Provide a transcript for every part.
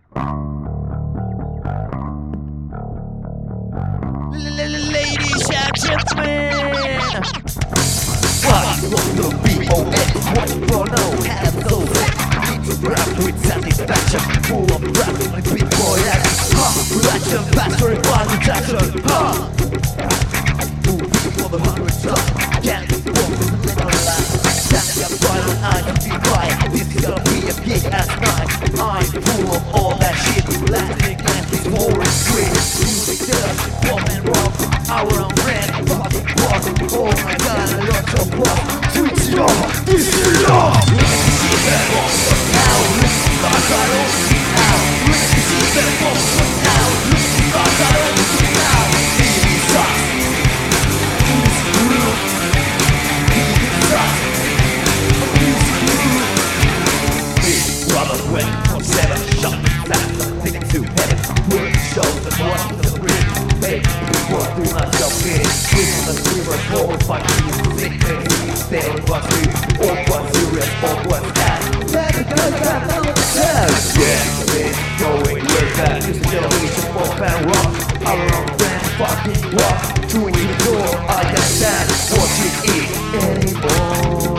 Ladies and gentlemen, what the B.O.S. What for no have those need to rap with satisfaction, full of rap like big boy action. Production, factory, one retraction. Moving for the 100 top. Can't walk with a little line. Standing up right on, I can be quiet. This is gonna be a big ass night. I'm full of all that shit. Lasting glances, more and sweet. Music does pop and rock. Our own brand, fucking rock. Oh my god, I love so rock. Switch it off, this is it off. Shit that walks now. Start out now. Shit that walks now. Start out now. TV sucks. Music rule. TV sucks. Music rule. Big brother went from 7 shots. That's something to heaven. Work shows that one to the bridge. Baby, before I do myself in. Swim on the river, forward, fight to you. Sick, baby, stay on what's new. Or what's serious, or what's that. Let it go, that know what it says. Yeah, it's going where that is a generation of fan rock. Our own brand, fucking rock. Through the door, I understand what you eat anymore.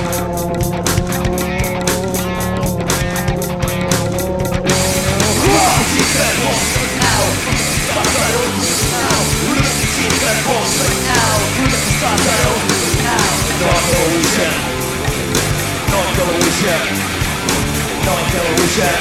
Not television.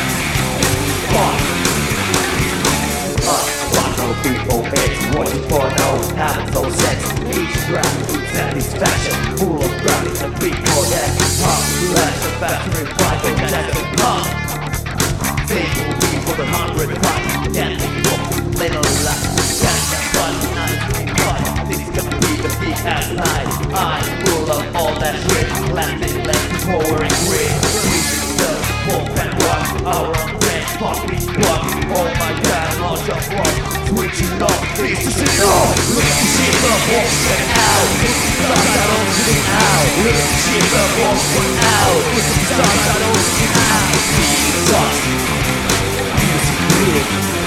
Fuck no B.O.S. What you for now? Having no sense. Each rap with satisfaction. Full of graphics and big for that. Flash the factory fight for that. They will be for the 100 fight. Can't think of little life. Can't get fun night. This is gonna be the big ass night. I'm full of all that shit. Landing, pouring grit. Pop and rock, our own brand, fucking rock. Oh my god, not just rock. Switching off, this is it all. Look at shit the box and out. Start that on to the out. Look at shit the box and out. Start that on to the out. Music sucks. Music good.